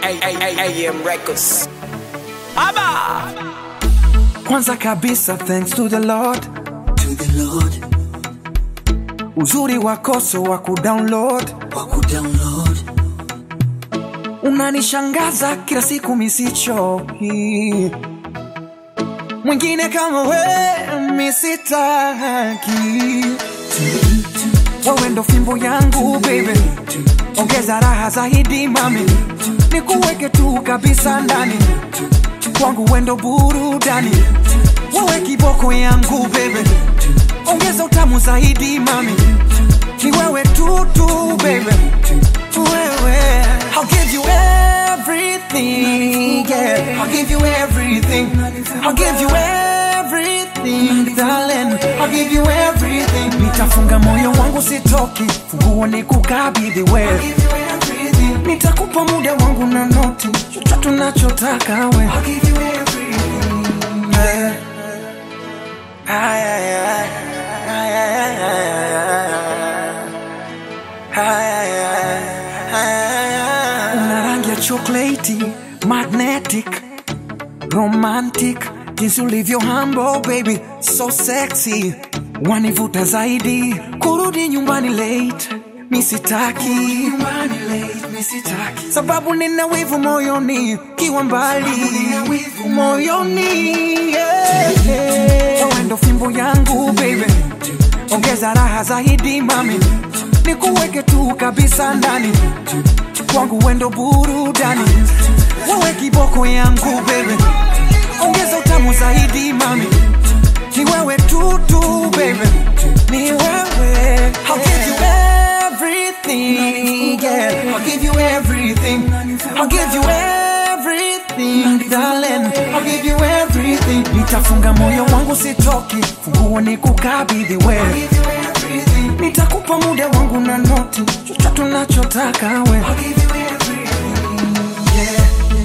AM Records. Aba! Kwanza kabisa, thanks to the Lord. To the Lord. Uzuri wako so wakudownload. Unanishangaza kila siku misichoki. Mwingine kama we misitaki. Wewe ndo fimbo yangu baby. Ongeza raha zaidi mami. Nikuweke tu kabisa ndani. Kwangu wendo burudani. Wewe kiboko yangu baby. Ongeza utamu zaidi mami. Ni wewe tu baby. Wewe, I'll give you everything, yeah. I'll give you everything. I'll give you everything, darling. I'll give you everything. Nitafunga moyo wangu sitoki, funguo nikukabidhi wewe. Nitakupa muda wangu na noti, chochote tunachotaka wewe. I'll give you everything, yeah. Una rangi ya chocolate, magnetic, romantic. Jinsi ulivyo humble baby, so sexy. Wanivuta zaidi, kurudi nyumbani late misitaki. Sababu nina wivu moyoni, kiwa mbali moyoni, yeah. Wewe ndo fimbo yangu baby. Ongeza raha zaidi mami. Nikuweke tu kabisa ndani. Kwangu wendo burudani. Wewe kiboko yangu baby. Ongeza utamu zaidi mami. Ni wewe tu baby. Ni wewe. I'll give you everything, yeah. I'll give you everything. I'll give you everything, darling. I'll give you everything. Nitafunga moyo wangu sitoki, funguo nikukabidhi wewe. Nitakupa muda wangu na noti, chochote tunachotaka wewe. I'll give you everything, yeah.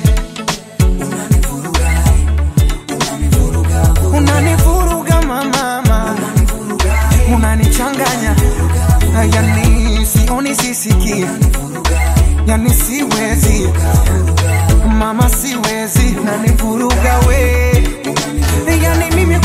Unanivuruga mama. Unanichanganya. Yani sioni sisiki. Yani siwezi. Mama siwezi. Unanivuruga we. Yani mimi